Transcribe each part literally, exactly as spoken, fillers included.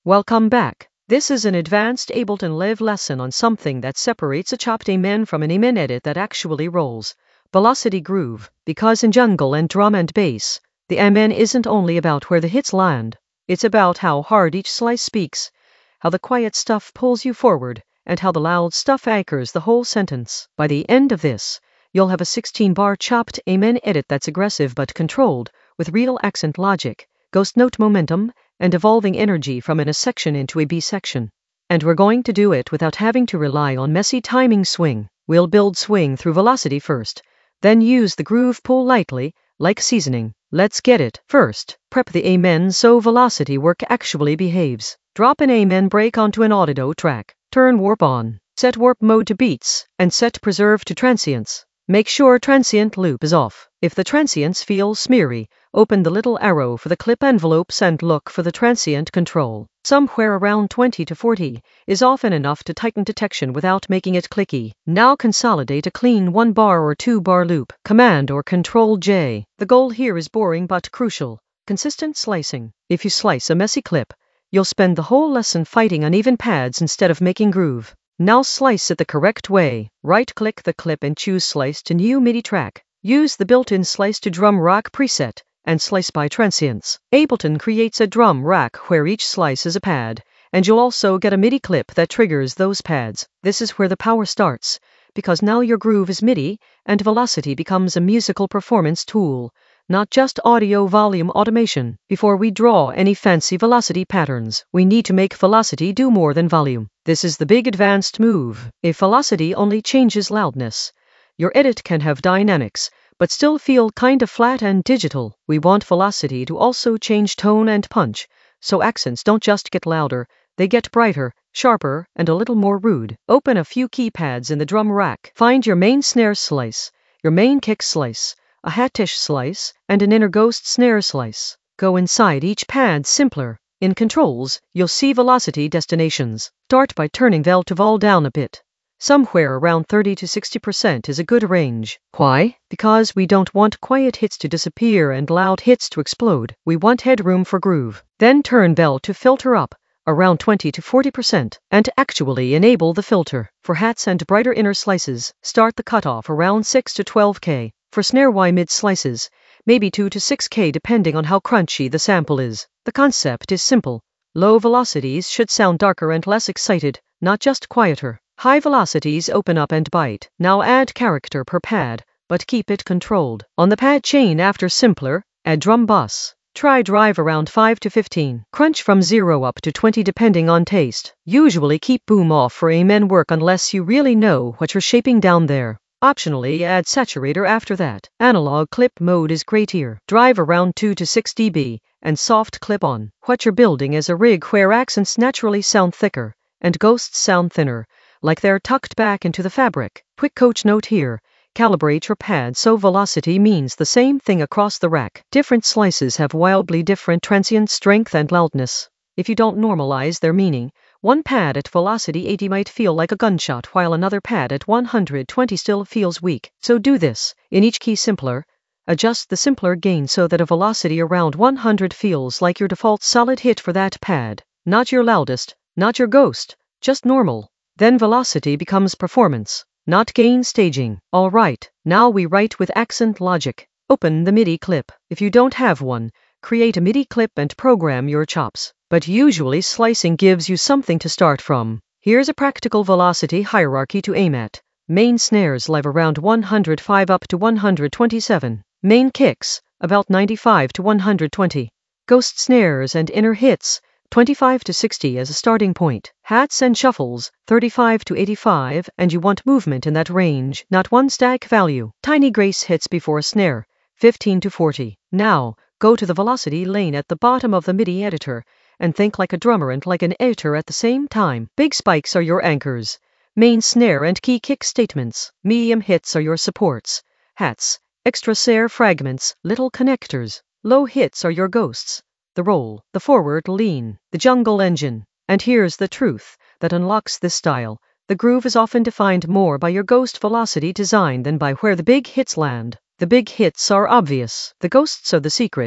Welcome back. This is an advanced Ableton Live lesson on something that separates a chopped amen from an amen edit that actually rolls. Velocity groove. Because in jungle and drum and bass, the amen isn't only about where the hits land. It's about how hard each slice speaks, how the quiet stuff pulls you forward, and how the loud stuff anchors the whole sentence. By the end of this, you'll have a sixteen bar chopped amen edit that's aggressive but controlled, with real accent logic, ghost note momentum, and evolving energy from an A section into a B section. And we're going to do it without having to rely on messy timing swing. We'll build swing through velocity first, then use the groove pull lightly, like seasoning. Let's get it. First, prep the amen so velocity work actually behaves. Drop an amen break onto an audio track. Turn warp on. Set warp mode to beats, and set preserve to transients. Make sure transient loop is off. If the transients feel smeary, open the little arrow for the clip envelopes and look for the transient control. Somewhere around twenty to forty is often enough to tighten detection without making it clicky. Now consolidate a clean one bar or two bar loop. Command or Control J. The goal here is boring but crucial. Consistent slicing. If you slice a messy clip, you'll spend the whole lesson fighting uneven pads instead of making groove. Now slice it the correct way. Right-click the clip and choose Slice to New MIDI track. Use the built-in Slice to Drum Rack preset, and slice by transients. Ableton creates a drum rack where each slice is a pad, and you'll also get a MIDI clip that triggers those pads. This is where the power starts, because now your groove is MIDI, and velocity becomes a musical performance tool, not just audio volume automation. Before we draw any fancy velocity patterns, we need to make velocity do more than volume. This is the big advanced move. If velocity only changes loudness, your edit can have dynamics, but still feel kinda flat and digital. We want velocity to also change tone and punch, so accents don't just get louder, they get brighter, sharper, and a little more rude. Open a few keypads in the drum rack. Find your main snare slice, your main kick slice, a hat-ish slice, and an inner ghost snare slice. Go inside each pad simpler. In controls, you'll see velocity destinations. Start by turning vel to vol down a bit. Somewhere around thirty to sixty percent is a good range. Why? Because we don't want quiet hits to disappear and loud hits to explode. We want headroom for groove. Then turn vel to filter up, around twenty to forty percent, and actually enable the filter. For hats and brighter inner slices, start the cutoff around six to twelve K. For snare Y mid slices, maybe two to six K depending on how crunchy the sample is. The concept is simple. Low velocities should sound darker and less excited, not just quieter. High velocities open up and bite. Now add character per pad, but keep it controlled. On the pad chain after simpler, add drum bus. Try drive around five to fifteen. Crunch from zero up to twenty depending on taste. Usually keep boom off for amen work unless you really know what you're shaping down there. Optionally add saturator after that. Analog clip mode is great here. Drive around two to six decibels, and soft clip on. What you're building is a rig where accents naturally sound thicker, and ghosts sound thinner, like they're tucked back into the fabric. Quick coach note here. Calibrate your pad so velocity means the same thing across the rack. Different slices have wildly different transient strength and loudness. If you don't normalize their meaning, one pad at velocity eighty might feel like a gunshot while another pad at one hundred twenty still feels weak. So do this. In each key simpler, adjust the simpler gain so that a velocity around one hundred feels like your default solid hit for that pad. Not your loudest, not your ghost, just normal. Then velocity becomes performance, not gain staging. Alright, now we write with accent logic. Open the MIDI clip. If you don't have one, create a MIDI clip and program your chops. But usually slicing gives you something to start from. Here's a practical velocity hierarchy to aim at. Main snares live around one hundred five up to one hundred twenty-seven. Main kicks, about ninety-five to one hundred twenty. Ghost snares and inner hits, twenty-five to sixty as a starting point. Hats and shuffles, thirty-five to eighty-five, and you want movement in that range, not one stack value. Tiny grace hits before a snare, fifteen to forty. Now, go to the velocity lane at the bottom of the MIDI editor, and think like a drummer and like an editor at the same time. Big spikes are your anchors. Main snare and key kick statements. Medium hits are your supports. Hats, extra snare fragments, little connectors. Low hits are your ghosts. The roll, the forward lean, the jungle engine. And here's the truth that unlocks this style. The groove is often defined more by your ghost velocity design than by where the big hits land. The big hits are obvious. The ghosts are the secret.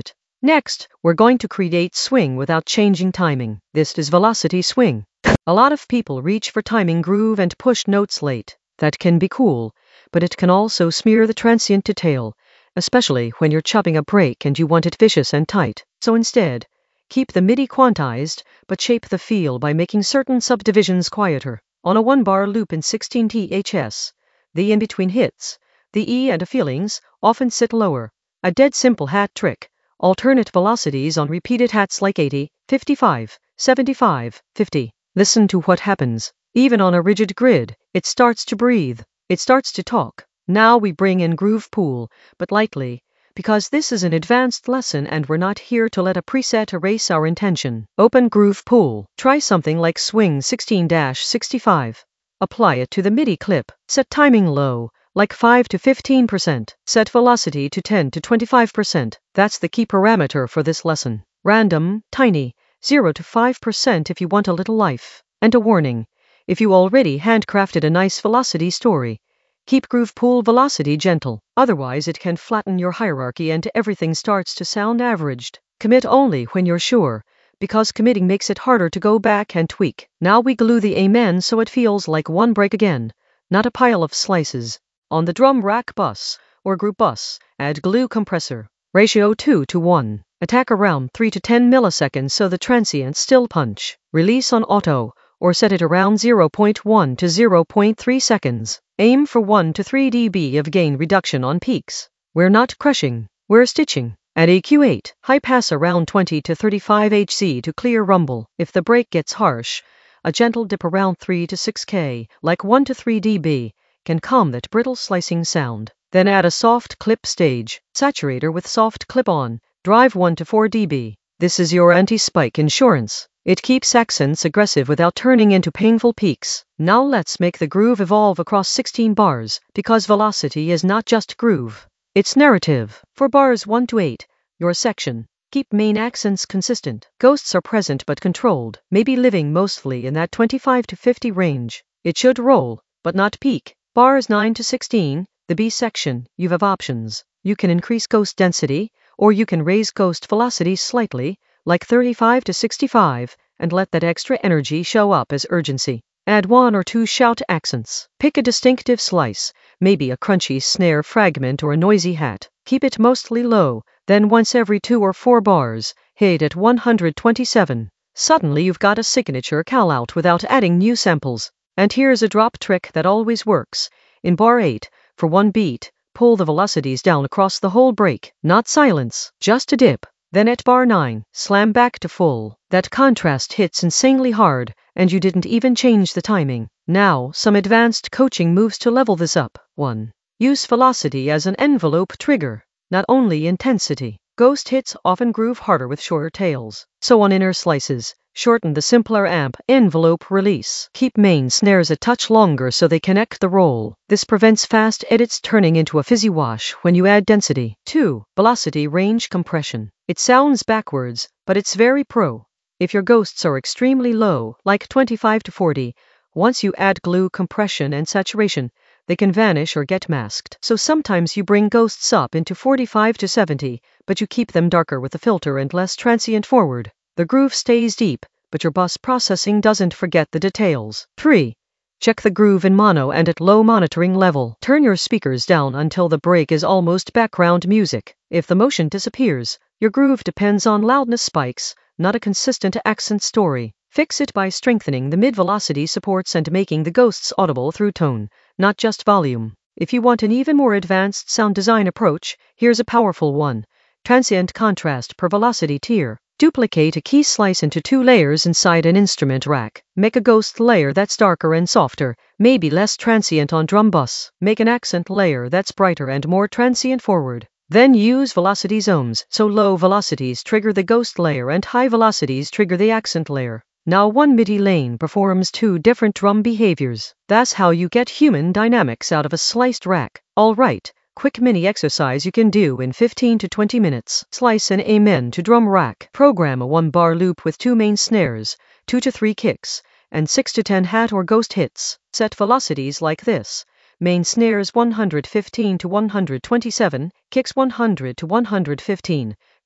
Next, we're going to create swing without changing timing. This is velocity swing. A lot of people reach for timing groove and push notes late. That can be cool, but it can also smear the transient detail, especially when you're chopping a break and you want it vicious and tight. So instead, keep the MIDI quantized, but shape the feel by making certain subdivisions quieter. On a one-bar loop in sixteen T H S, the in-between hits, the E and the feelings, often sit lower. A dead simple hat trick. Alternate velocities on repeated hats like eighty, fifty-five, seventy-five, fifty. Listen to what happens. Even on a rigid grid, it starts to breathe. It starts to talk. Now we bring in groove pool, but lightly, because this is an advanced lesson and we're not here to let a preset erase our intention. Open groove pool. Try something like swing sixteen sixty-five. Apply it to the MIDI clip. Set timing low, like five to fifteen percent. Set velocity to ten to twenty-five percent. That's the key parameter for this lesson. Random, tiny, zero to five percent if you want a little life. And a warning, if you already handcrafted a nice velocity story, keep groove pool velocity gentle, otherwise it can flatten your hierarchy and everything starts to sound averaged. Commit only when you're sure, because committing makes it harder to go back and tweak. Now we glue the amen so it feels like one break again, not a pile of slices. On the drum rack bus, or group bus, add glue compressor. Ratio two to one. Attack around three to ten milliseconds so the transients still punch. Release on auto, or set it around zero point one to zero point three seconds. Aim for one to three decibels of gain reduction on peaks. We're not crushing, we're stitching. At E Q eight, high pass around twenty to thirty-five hertz to clear rumble. If the break gets harsh, a gentle dip around three to six kilohertz, like one to three decibels, can calm that brittle slicing sound. Then add a soft clip stage. Saturator with soft clip on. Drive one to four decibels. This is your anti-spike insurance. It keeps accents aggressive without turning into painful peaks. Now let's make the groove evolve across sixteen bars, because velocity is not just groove. It's narrative. For bars one to eight, your section. Keep main accents consistent. Ghosts are present but controlled, maybe living mostly in that twenty-five to fifty range. It should roll, but not peak. Bars nine to sixteen, the B section, you have options. You can increase ghost density, or you can raise ghost velocity slightly, like thirty-five to sixty-five, and let that extra energy show up as urgency. Add one or two shout accents. Pick a distinctive slice, maybe a crunchy snare fragment or a noisy hat. Keep it mostly low, then once every two or four bars, hit at one hundred twenty-seven. Suddenly you've got a signature call-out without adding new samples. And here's a drop trick that always works. In bar eight, for one beat, pull the velocities down across the whole break. Not silence, just a dip. Then at bar nine, slam back to full. That contrast hits insanely hard, and you didn't even change the timing. Now, some advanced coaching moves to level this up. one. Use velocity as an envelope trigger, not only intensity. Ghost hits often groove harder with shorter tails. So on inner slices, shorten the simpler amp envelope release. Keep main snares a touch longer so they connect the roll. This prevents fast edits turning into a fizzy wash when you add density. two. Velocity range compression. It sounds backwards, but it's very pro. If your ghosts are extremely low, like twenty-five to forty, once you add glue compression and saturation, they can vanish or get masked. So sometimes you bring ghosts up into forty-five to seventy, but you keep them darker with the filter and less transient forward. The groove stays deep, but your bus processing doesn't forget the details. three. Check the groove in mono and at low monitoring level. Turn your speakers down until the break is almost background music. If the motion disappears, your groove depends on loudness spikes, not a consistent accent story. Fix it by strengthening the mid-velocity supports and making the ghosts audible through tone, not just volume. If you want an even more advanced sound design approach, here's a powerful one. Transient contrast per velocity tier. Duplicate a key slice into two layers inside an instrument rack. Make a ghost layer that's darker and softer, maybe less transient on drum bus. Make an accent layer that's brighter and more transient forward. Then use velocity zones, so low velocities trigger the ghost layer and high velocities trigger the accent layer. Now one MIDI lane performs two different drum behaviors. That's how you get human dynamics out of a sliced rack. Alright, quick mini exercise you can do in fifteen to twenty minutes. Slice an amen to drum rack. Program a one bar loop with two main snares, two to three kicks, and six to ten hat or ghost hits. Set velocities like this. Main snares one hundred fifteen to one hundred twenty-seven, kicks one hundred to one hundred fifteen,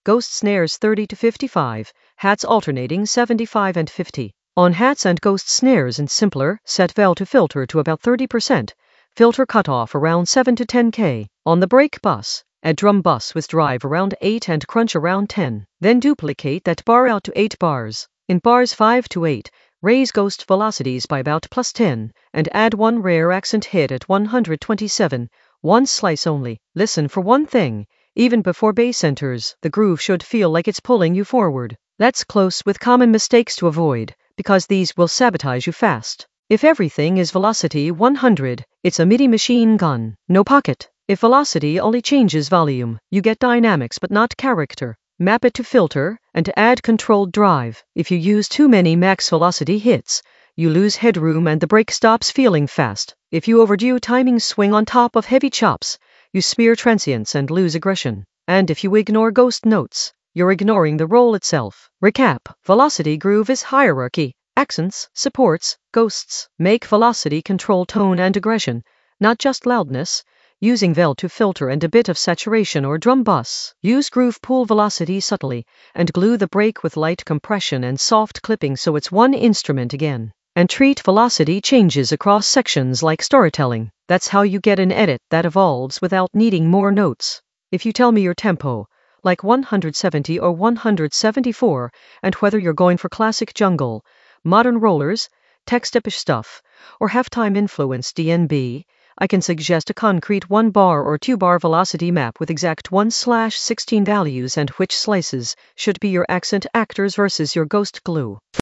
Ghost snares thirty to fifty-five, hats alternating seventy-five and fifty. On hats and ghost snares and simpler, set vel to filter to about thirty percent. Filter cutoff around seven to ten K. On the brake bus, add drum bus with drive around eight and crunch around ten. Then duplicate that bar out to eight bars. In bars five to eight, raise ghost velocities by about plus ten, and add one rare accent hit at one hundred twenty-seven, one slice only. Listen for one thing. Even before bass enters, the groove should feel like it's pulling you forward. That's close with common mistakes to avoid, because these will sabotage you fast. If everything is velocity one hundred, it's a MIDI machine gun, no pocket. If velocity only changes volume, you get dynamics but not character. Map it to filter, and add controlled drive. If you use too many max velocity hits, you lose headroom and the brake stops feeling fast. If you overdo timing swing on top of heavy chops, you smear transients and lose aggression. And if you ignore ghost notes, you're ignoring the roll itself. Recap: velocity groove is hierarchy. Accents, supports, ghosts. Make velocity control tone and aggression, not just loudness. Using vel to filter and a bit of saturation or drum bus. Use groove pool velocity subtly, and glue the brake with light compression and soft clipping so it's one instrument again. And treat velocity changes across sections like storytelling. That's how you get an edit that evolves without needing more notes. If you tell me your tempo, like one hundred seventy or one hundred seventy-four, and whether you're going for classic jungle, modern rollers, tech-stepish stuff, or halftime influence D N B, I can suggest a concrete one bar or two bar velocity map with exact one slash sixteen values and which slices should be your accent actors versus your ghost glue.